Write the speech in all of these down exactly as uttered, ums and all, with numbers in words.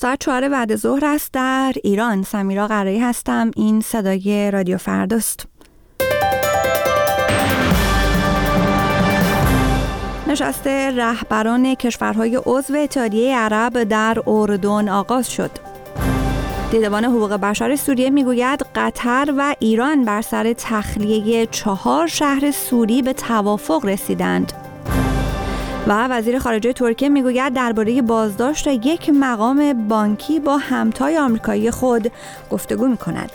ساعت چهار بعد ظهر است در ایران. سمیرا قرایی هستم. این صدای رادیو فرداست. نشست رهبران کشورهای عضو اتحادیه عرب در اردن آغاز شد. دیدبان حقوق بشر سوریه میگوید قطر و ایران بر سر تخلیه چهار شهر سوری به توافق رسیدند. و وزیر خارجه ترکیه میگوید درباره بازداشت یک مقام بانکی با همتای آمریکایی خود گفتگو میکند.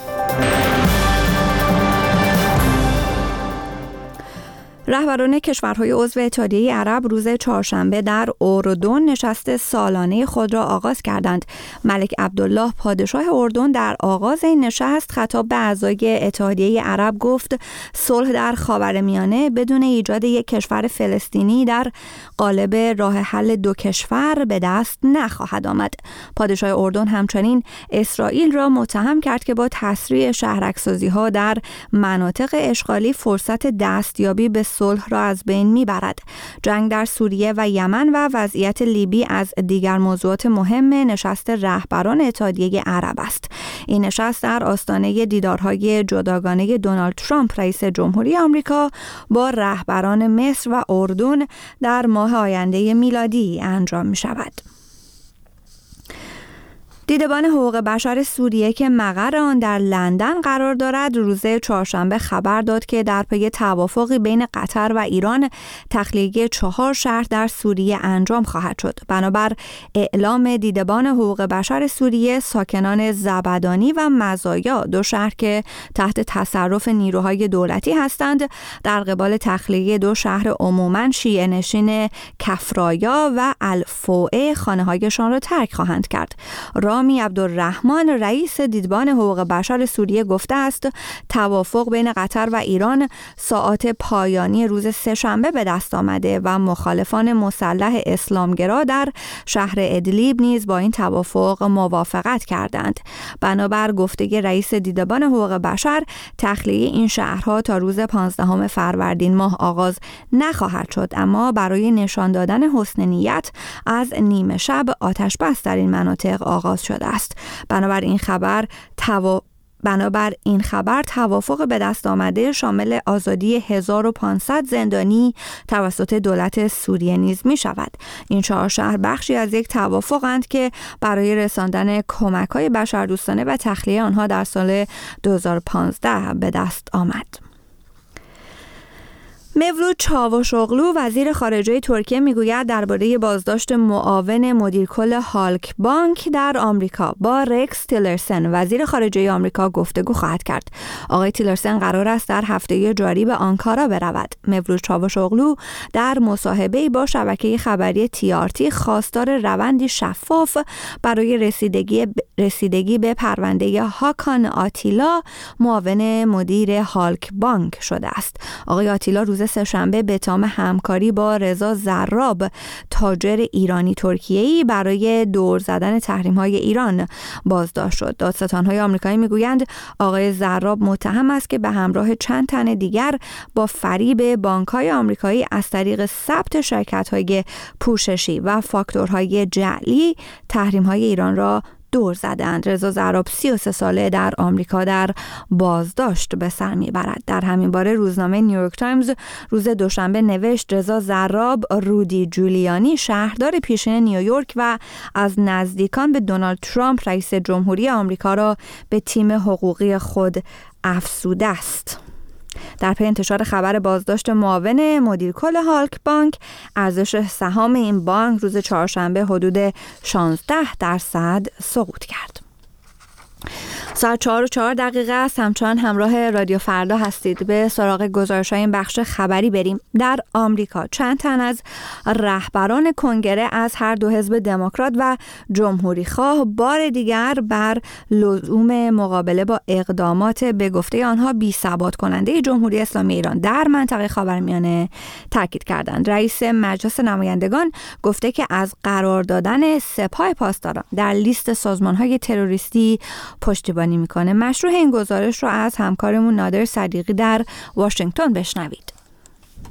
رهبران کشورهای عضو اتحادیه عرب روز چهارشنبه در اردن نشست سالانه خود را آغاز کردند. ملک عبدالله پادشاه اردن در آغاز این نشست خطاب به اعضای اتحادیه عرب گفت صلح در خاورمیانه بدون ایجاد یک کشور فلسطینی در قالب راه حل دو کشور به دست نخواهد آمد. پادشاه اردن همچنین اسرائیل را متهم کرد که با تسریع شهرک‌سازی‌ها در مناطق اشغالی فرصت دستیابی به صلح را از بین میبرد. جنگ در سوریه و یمن و وضعیت لیبی از دیگر موضوعات مهم نشست رهبران اتحادیه عرب است. این نشست در آستانه دیدارهای جداگانه دونالد ترامپ رئیس جمهوری آمریکا با رهبران مصر و اردن در ماه آینده میلادی انجام می شود. دیدبان حقوق بشر سوریه که مقر آن در لندن قرار دارد روز چهارشنبه خبر داد که در پی توافقی بین قطر و ایران تخلیه چهار شهر در سوریه انجام خواهد شد. بنابر اعلام دیدبان حقوق بشر سوریه، ساکنان زبدانی و مزایا، دو شهر که تحت تصرف نیروهای دولتی هستند، در قبال تخلیه دو شهر عموماً شیعه نشین کفرایا و الفوعه خانه‌هایشان را ترک خواهند کرد. رامی عبدالرحمن رئیس دیدبان حقوق بشر سوریه گفته است توافق بین قطر و ایران ساعات پایانی روز سه‌شنبه به دست آمده و مخالفان مسلح اسلامگرا در شهر ادلیب نیز با این توافق موافقت کردند. بنابر گفته رئیس دیدبان حقوق بشر تخلیه این شهرها تا روز پانزدهم فروردین ماه آغاز نخواهد شد، اما برای نشان دادن حسن نیت از نیمه شب آتش بس در این مناطق آغاز شده است. بنابر این خبر توا... بنابر این خبر توافق به دست آمده شامل آزادی هزار و پانصد زندانی توسط دولت سوریه نیز می شود. این چهار شهر بخشی از یک توافقند که برای رساندن کمک‌های بشردوستانه و تخلیه آنها در سال دو هزار و پانزده به دست آمد. مevlut چاوشوغلو وزیر خارجه ترکیه میگوید درباره بازداشت معاون مدیر کل هالک بانک در آمریکا با رکس تیلرسن وزیر خارجه آمریکا گفتگو خواهد کرد. آقای تیلرسن قرار است در هفته جاری به آنکارا برود. مevlut چاوشوغلو در مصاحبه‌ای با شبکه خبری تی آر تی خواستار روندی شفاف برای رسیدگی رسیدگی به پرونده هاکان آتیلا معاون مدیر هالک بانک شده است. آقای آتیلا روز سه‌شنبه به اتهام همکاری با رضا زراب تاجر ایرانی ترکیه‌ای برای دور زدن تحریم‌های ایران بازداشت شد. دادستان‌های آمریکایی میگویند آقای زراب متهم است که به همراه چند تن دیگر با فریب بانک‌های آمریکایی از طریق ثبت شرکت‌های پوششی و فاکتورهای جعلی تحریم‌های ایران را دور زدند. رضا زراب سی و سه ساله در آمریکا در بازداشت به سر میبرد. در همین باره روزنامه نیویورک تایمز روز دوشنبه نوشت رضا زراب رودی جولیانی شهردار پیشین نیویورک و از نزدیکان به دونالد ترامپ رئیس جمهوری آمریکا را به تیم حقوقی خود افزوده است. در پی انتشار خبر بازداشت معاون مدیر کل هالک بانک، ارزش سهام این بانک روز چهارشنبه حدود شانزده درصد سقوط کرد. ساعت چهار و چهار دقیقه است. همچنان همراه رادیو فردا هستید. به سراغ گزارش‌های این بخش خبری بریم. در آمریکا چند تن از رهبران کنگره از هر دو حزب دموکرات و جمهوری خواه بار دیگر بر لزوم مقابله با اقدامات به گفته آنها بی‌ثبات کننده جمهوری اسلامی ایران در منطقه خاورمیانه تاکید کردند. رئیس مجلس نمایندگان گفته که از قرار دادن سپاه پاسداران در لیست سازمان‌های تروریستی پشتیبانی میکنه. مشروع این گزارش رو از همکارمون نادر صدیقی در واشنگتن بشنوید.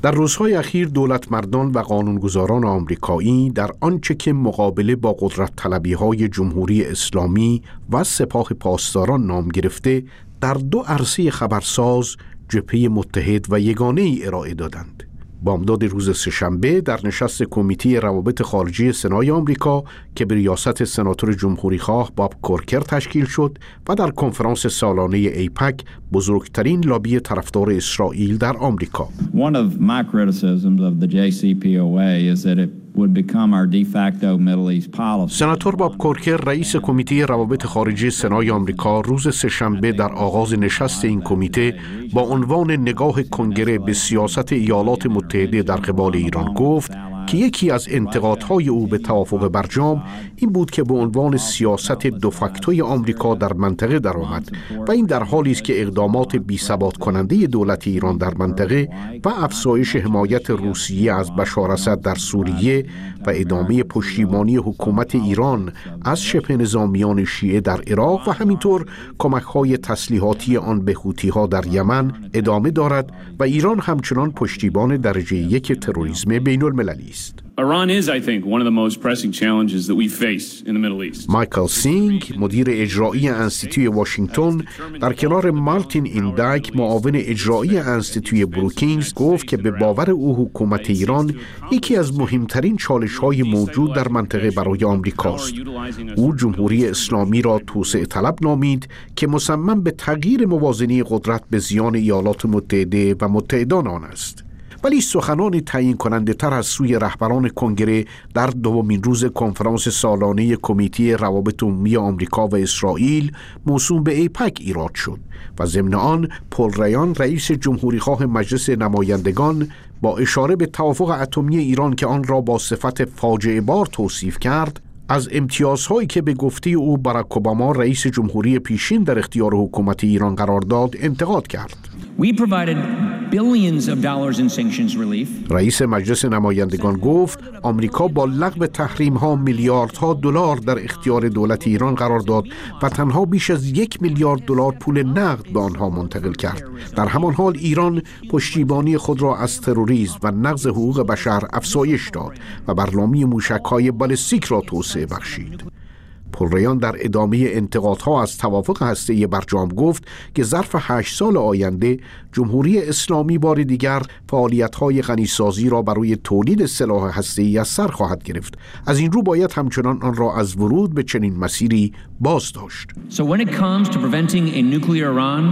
در روزهای اخیر دولتمردان و قانونگذاران آمریکایی در آنچه که مقابله با قدرت طلبی‌های جمهوری اسلامی و سپاه پاسداران نام گرفته در دو عرصه خبرساز جبهه متحد و یگانه ای ارائه دادند. بامداد روز سه‌شنبه در نشست کمیته روابط خارجی سنای آمریکا که به ریاست سناتور جمهوری‌خواه باب کورکر تشکیل شد و در کنفرانس سالانه ایپک بزرگترین لابی طرفدار اسرائیل در آمریکا. One of my criticisms of the J C P O A is that it would become our de facto Middle East policy. سناتور باب کورکر رئیس کمیته روابط خارجی سنای آمریکا روز سه‌شنبه در آغاز نشست این کمیته با عنوان نگاه کنگره به سیاست ایالات متحده در قبال ایران گفت که یکی از انتقادهای او به توافق برجام این بود که به عنوان سیاست دوفاکتوی آمریکا در منطقه درآمد و این در حالی است که اقدامات بی‌ثبات کننده دولت ایران در منطقه و افزایش حمایت روسیه از بشار اسد در سوریه و ادامه پشتیبانی حکومت ایران از شبه نظامیان شیعه در عراق و همینطور کمک‌های تسلیحاتی آن به حوثی‌ها در یمن ادامه دارد و ایران همچنان پشتیبان درجه یک تروریسم بین‌المللی است. Iran is, I think, one of the most pressing challenges that we face in the Middle East. مایکل سینگ، مدیر اجرایی انستیتوی واشنگتن، در کنار مارتین اینداک، معاون اجرایی انستیتوی بروکینگز، گفت که به باور او حکومت ایران یکی از مهمترین چالش‌های موجود در منطقه برای آمریکاست. او جمهوری اسلامی را توسعه طلب نامید که مصمم به تغییر موازنه قدرت به زیان ایالات متحده و متحدان آن است. ولی سخنان تعیین کننده تر از سوی رهبران کنگره در دومین روز کنفرانس سالانه کمیته روابط عمومی آمریکا و اسرائیل موسوم به ایپک ایراد شد و ضمن آن پل ریان رئیس جمهوری‌خواه مجلس نمایندگان با اشاره به توافق اتمی ایران که آن را با صفت فاجعه بار توصیف کرد از امتیازهایی که به گفته او باراک اوباما رئیس جمهوری پیشین در اختیار حکومت ایران قرار داد انتقاد کرد. We provided billions of dollars in sanctions relief. رئیس مجلس نمایندگان گفت آمریکا با لغو تحریم‌ها میلیاردها دلار در اختیار دولت ایران قرار داد و تنها بیش از یک میلیارد دلار پول نقد به آنها منتقل کرد. در همان حال ایران پشتیبانی خود را از تروریسم و نقض حقوق بشر افزایش داد و برنامه موشک‌های بالستیک را توسعه بخشید. پل ریان در ادامه انتقادها از توافق هسته‌ای برجام گفت که ظرف هشت سال آینده جمهوری اسلامی بار دیگر فعالیت‌های غنیسازی را برای تولید سلاح هسته‌ای از سر خواهد گرفت. از این رو باید همچنان آن را از ورود به چنین مسیری باز داشت. So when it comes to preventing a nuclear Iran,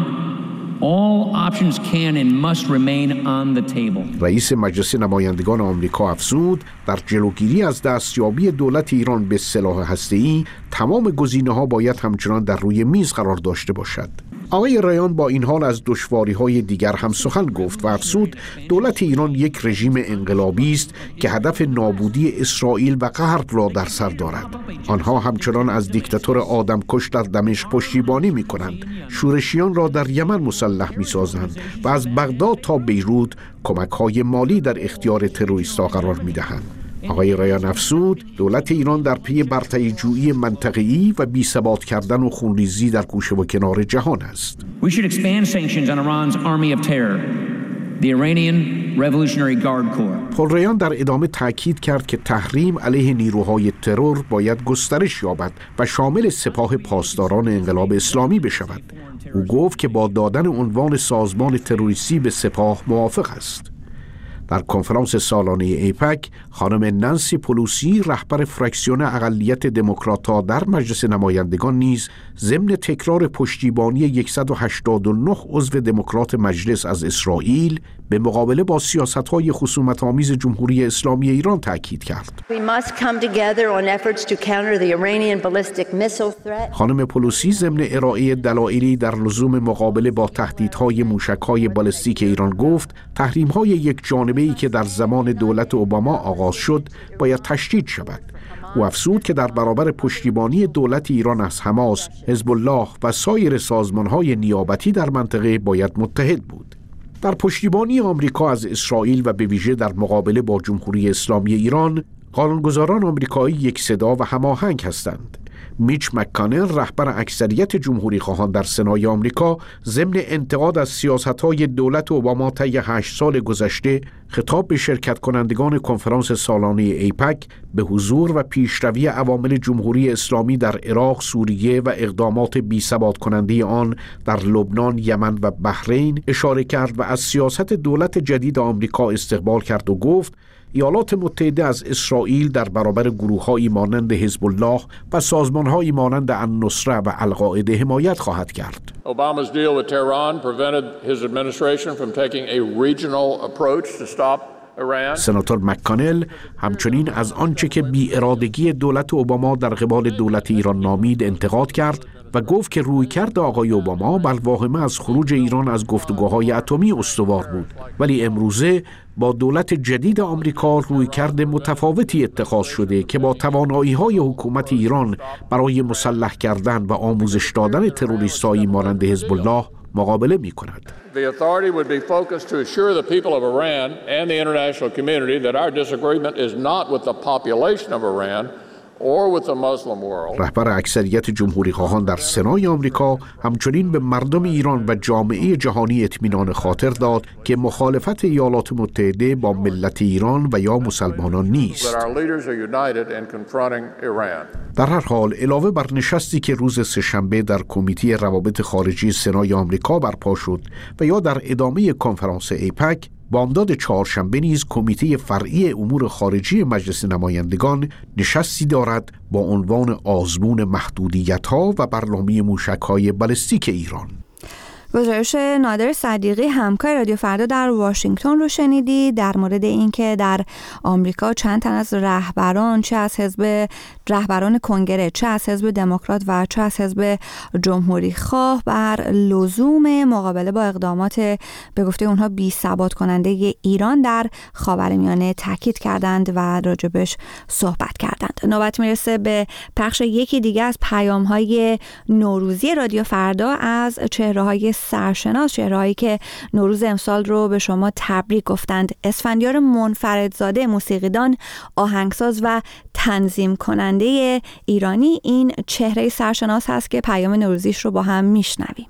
all options can and must remain on the table. رئیس مجلس نمایندگان آمریکا افزود در جلوگیری از دستیابی دولت ایران به سلاح هسته‌ای تمام گزینه‌ها باید همچنان در روی میز قرار داشته باشد. آقای ریان با این حال از دشواری‌های دیگر هم سخن گفت و افزود دولت ایران یک رژیم انقلابی است که هدف نابودی اسرائیل و غرب را در سر دارد. آنها همچنان از دیکتاتور آدمکش در دمشق پشتیبانی می‌کنند، شورشیان را در یمن مسلح می‌سازند و از بغداد تا بیروت کمک‌های مالی در اختیار تروریست‌ها قرار می‌دهند. آقای ریان افزود دولت ایران در پی برتری‌جویی منطقه‌ای و بی‌ثبات کردن و خونریزی در گوشه و کنار جهان است. We should expand sanctions on Iran's army of terror, the Iranian Revolutionary Guard Corps. پل ریان در ادامه تاکید کرد که تحریم علیه نیروهای ترور باید گسترش یابد و شامل سپاه پاسداران انقلاب اسلامی بشود. او گفت که با دادن عنوان سازمان تروریستی به سپاه موافق است. در کنفرانس سالانه ایپک خانم نانسی پلوسی رهبر فراکسیون اقلیت دموکرات‌ها در مجلس نمایندگان نیز ضمن تکرار پشتیبانی صد و هشتاد و نه عضو دموکرات مجلس از اسرائیل به مقابله با سیاست‌های خصومت‌آمیز جمهوری اسلامی ایران تاکید کرد. خانم پلوسی ضمن ارائه دلایلی در لزوم مقابله با تهدیدهای موشک‌های بالستیک ایران گفت تحریم‌های یک جانبه ای که در زمان دولت اوباما آغاز شد باید تشدید شود. او افزود که در برابر پشتیبانی دولت ایران از حماس، حزب الله و سایر سازمان‌های نیابتی در منطقه باید متحد بود. در پشتیبانی آمریکا از اسرائیل و به ویژه در مقابله با جمهوری اسلامی ایران، قانونگذاران آمریکایی یک صدا و هماهنگ هستند. میچ مک‌کانل رهبر اکثریت جمهوری خواهان در سنای آمریکا ضمن انتقاد از سیاست‌های دولت اوباما طی هشت سال گذشته خطاب به شرکت کنندگان کنفرانس سالانه ایپک به حضور و پیشروی عوامل جمهوری اسلامی در عراق، سوریه و اقدامات بی‌ثبات کننده آن در لبنان، یمن و بحرین اشاره کرد و از سیاست دولت جدید آمریکا استقبال کرد و گفت ایالات متحده از اسرائیل در برابر گروه‌هایی مانند حزب الله و سازمان‌هایی مانند النصره و القاعده حمایت خواهد کرد. Obama's deal with Tehran prevented his administration from taking a regional approach to stop Iran. سناتور مک‌کانل همچنین از آنچه که بی‌ارادگی دولت اوباما در قبال دولت ایران نامید انتقاد کرد و گفت که رویکرد آقای اوباما بالواهمه از خروج ایران از گفتگوهای اتمی استوار بود، ولی امروزه با دولت جدید آمریکا رویکرد متفاوتی اتخاذ شده که با توانایی‌های حکومت ایران برای مسلح کردن و آموزش دادن تروریست‌هایی مانند حزب الله مقابله می‌کند. The authority would be focused to assure the people of Iran and the international community that our disagreement is not with the population of Iran رهبر اکثریت جمهوری خواهان در سنای آمریکا همچنین به مردم ایران و جامعه جهانی اطمینان خاطر داد که مخالفت ایالات متحده با ملت ایران و یا مسلمانان نیست. در هر حال علاوه بر نشستی که روز سه‌شنبه در کمیته روابط خارجی سنای آمریکا برپا شد و یا در ادامه کنفرانس ایپک، بامداد چهارشنبه نیز کمیته فرعی امور خارجی مجلس نمایندگان نشستی دارد با عنوان آزمون محدودیت‌ها و برنامه موشک‌های بالستیک ایران. گزارش نادر صدیقی همکار رادیو فردا در واشنگتن رو شنیدی در مورد اینکه در آمریکا چند تن از رهبران، چه از حزب رهبران کنگره، چه از حزب دموکرات و چه از حزب جمهوری خواه بر لزوم مقابله با اقدامات به گفته اونها بی ثبات کننده ایران در خاورمیانه تاکید کردند و راجبش صحبت کردند. نوبت میرسه به پخش یکی دیگه از پیام‌های نوروزی رادیو فردا از چهره‌های سرشناس، چهرهایی که نوروز امسال رو به شما تبریک گفتند. اسفندیار منفردزاده، موسیقیدان، آهنگساز و تنظیم کننده ایرانی، این چهره سرشناس هست که پیام نوروزیش رو با هم میشنویم.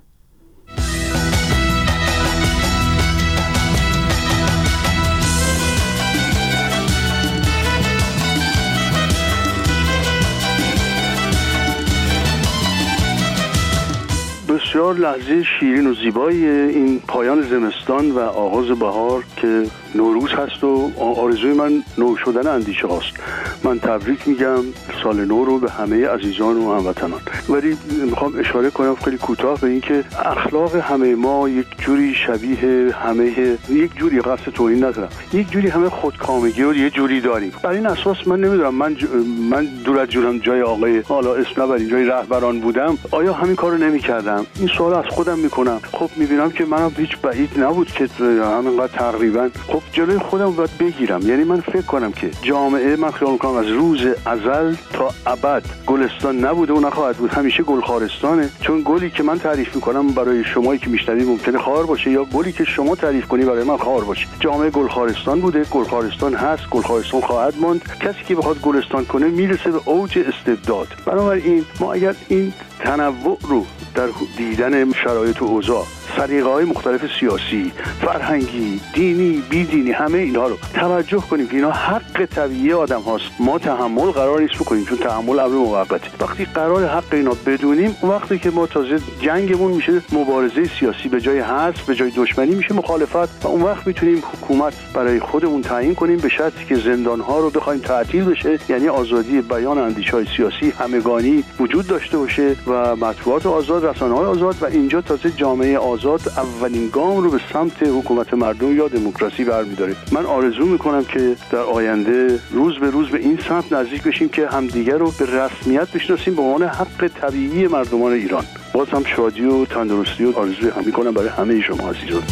بسیار لحظه شیرین و زیبایی این پایان زمستان و آغاز بهار که نوروز هست و آرزوی من نو شدن اندیشه هاست. من تبریک میگم سال نو رو به همه عزیزان و هموطنان، ولی میخوام اشاره کنم خیلی کوتاه به این که اخلاق همه ما یک جوری شبیه همه، یک جوری قصد توهین ندارم، یک جوری همه خودکامگی رو یه جوری داریم. بر این اساس من نمیدونم، من ج... من دور از جونم جای آقای حالا اسم نبرین جای رهبران بودم آیا همین کارو نمیکردم؟ این سوال از خودم میکنم. خب میبینم که منم هیچ بعید نبود که همینقدر تقریبا خب جلوی خودم باید بگیرم. یعنی من فکر کنم که جامعه، من خیال میکنم از روز ازل تا ابد گلستان نبوده و نخواهد بود، همیشه گلخارستانه. چون گلی که من تعریف میکنم برای شمایی که میشنوید ممکنه خار باشه، یا گلی که شما تعریف کنی برای من خار باشه. جامعه گلخارستان بوده، گلخارستان هست، گلخارستان خواهد ماند. کسی که بخواد گلستان کنه میرسه به اوج استبداد. بنابراین ما اگر این تنوع رو در دیدن شرایط و اوضاع، سلیقه‌های مختلف سیاسی، فرهنگی، دینی، بیدینی، همه اینها رو توجه کنیم که اینا حق طبیعی آدم هاست. ما تحمل قرار نیست بکنیم، چون تحمل امر موقته. وقتی قرار حق اینا بدونیم، وقتی که ما تازه جنگمون میشه مبارزه سیاسی، به جای حذف به جای دشمنی میشه مخالفت، و اون وقت میتونیم حکومت برای خودمون تعیین کنیم به شرطی که زندان‌ها رو بخوایم تعطیل بشه، یعنی آزادی بیان اندیشه‌های سیاسی همگانی وجود داشته باشه و مطبوعات آزاد، رسانه‌های آزاد، و اینجا تازه جامعه آزاد اولین گام رو به سمت حکومت مردم یا دموکراسی برمی‌داره. من آرزو میکنم که در آینده روز به روز به این سمت نزدیک بشیم که همدیگر رو به رسمیت بشناسیم به عنوان حق طبیعی مردمان ایران. باز هم شادی و تندرستی و آرزوی هم میکنم برای همه شما عزیزان.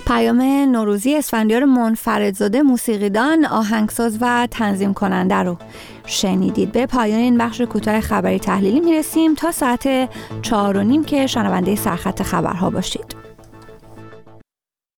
پیام نوروزی اسفندیار منفردزاده موسیقیدان، آهنگساز و تنظیم کننده رو شنیدید. به پایان این بخش کوتاه خبری تحلیلی میرسیم تا ساعت چهار و نیم که شنونده سرخط خبرها باشید.